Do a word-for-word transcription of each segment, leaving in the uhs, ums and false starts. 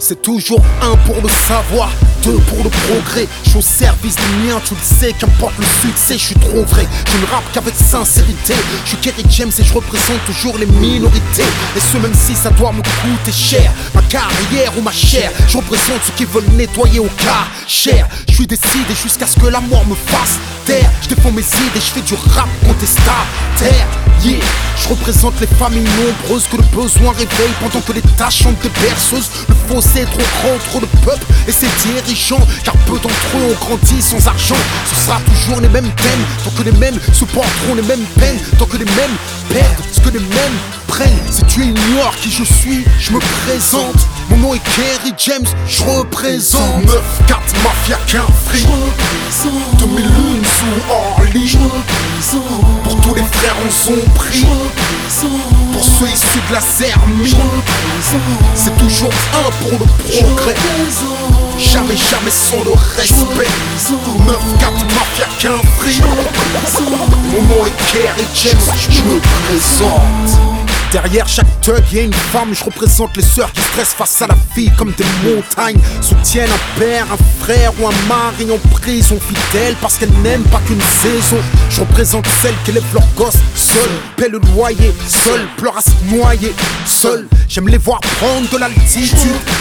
C'est toujours un pour le savoir, deux pour le progrès. Je suis au service des miens, tu le sais, qu'importe le succès, je suis trop vrai. Je ne rappe qu'avec sincérité. Je suis Kerry James et je représente toujours les minorités. Et ce même si ça doit me coûter cher, ma carrière ou ma chair. Je représente ceux qui veulent nettoyer au cas cher. Je suis décidé jusqu'à ce que la mort me fasse taire. Je défends mes idées, je fais du rap contestataire. Yeah. Je représente les familles nombreuses que le besoin réveille pendant que les tâches chantent des berceuses. Le fossé est trop grand entre le peuple et ses dirigeants, car peu d'entre eux ont grandi sans argent. Ce sera toujours les mêmes thèmes, tant que les mêmes supporteront les mêmes peines, tant que les mêmes perdent ce que les mêmes prennent. Si tu ignores qui je suis, je me présente. Mon nom est Kerry James, je représente neuf quatre mafia qu'un free. deux mille une sous Orly. Pour tous les frères on son prix. Pour ceux issus de la Zermie, c'est toujours un pour le progrès. Jamais, jamais sans le respect. neuf quatre mafia qu'un free. Mon nom est Kerry James, je me présente. Derrière chaque thug y'a une femme, je représente les sœurs qui stressent face à la vie comme des montagnes. Soutiennent un père, un frère ou un mari en prison, fidèles parce qu'elles n'aiment pas qu'une saison. Je représente celles qui élèvent leurs gosses seules, paient le loyer, seules, pleurent à se noyer, seules. J'aime les voir prendre de l'altitude.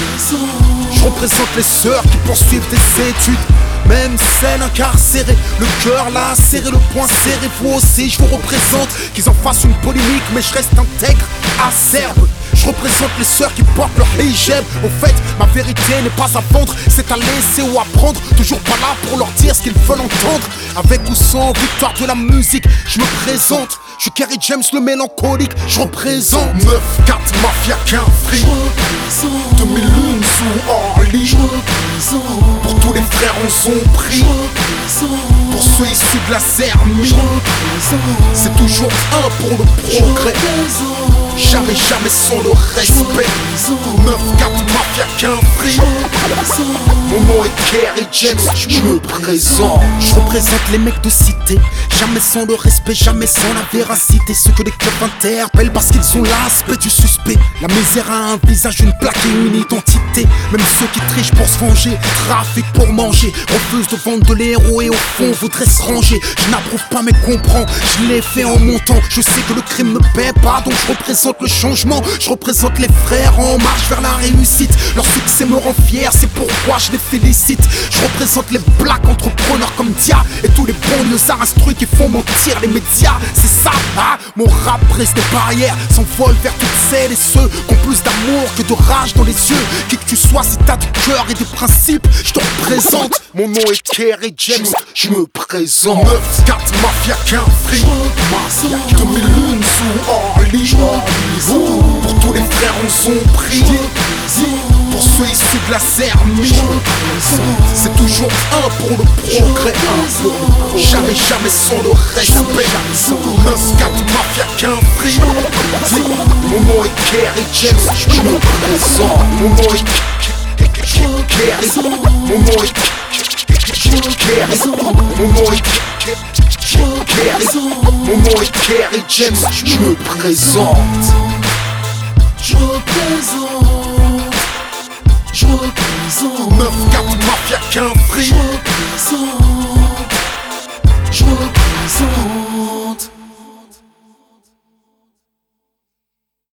Je représente les sœurs qui poursuivent des études. Même scène incarcérée, le cœur là serré, le poing serré. Vous aussi je vous représente, qu'ils en fassent une polémique, mais je reste intègre, acerbe. Je représente les sœurs qui portent leur hijab. Au fait, ma vérité n'est pas à vendre, c'est à laisser ou à prendre. Toujours pas là pour leur dire ce qu'ils veulent entendre. Avec ou sans victoire de la musique, je me présente. Je suis Kerry James le mélancolique, je représente neuf quatre mafia qu'un free. deux mille une sous Orly. Pour tous les frères on son prix. Pour ceux issus de la Zermie, c'est toujours un pour le progrès. Jamais, jamais sans le respect. neuf quatre mafia qu'un free. Mon nom est Kerry James, je me présente. Je représente les mecs de cité. Jamais sans le respect, jamais sans la véracité. Ceux que les clubs interpellent parce qu'ils ont l'aspect du suspect. La misère a un visage, une plaque et une identité. Même ceux qui trichent pour se venger, trafiquent pour manger, refusent de vendre de l'héros et au fond voudraient se ranger. Je n'approuve pas mais comprends, je l'ai fait en montant. Je sais que le crime ne paie pas, donc je représente le changement. Je représente les frères en marche vers la réussite. Leur succès me rend fier, c'est pourquoi je les félicite. Je représente les black entrepreneurs comme Dia et tous les banlieusards instruits qui font mentir les médias. C'est ça, hein? Mon rap brise des barrières, s'envole vers toutes celles et ceux qui ont plus d'amour que de rage dans les yeux. Qui que tu sois, si t'as du cœur et des principes, je te représente. Mon nom est Kerry James, je me présente. neuf quatre mafia qu'un free. deux mille une sous Orly. Pour tous les frères on son prix. Pour ceux issus de la Zermie, c'est toujours un pour le progrès. Jamais, jamais sans le respect. neuf quatre mafia qu'un free. Mon nom est Kerry James, je me présente. Mon nom est Kerry. Mon nom est Kerry. Mon nom est Kerry. Mon nom est Kerry James, je me présente. Je représente. Je représente. neuf quatre mafia qu'un free.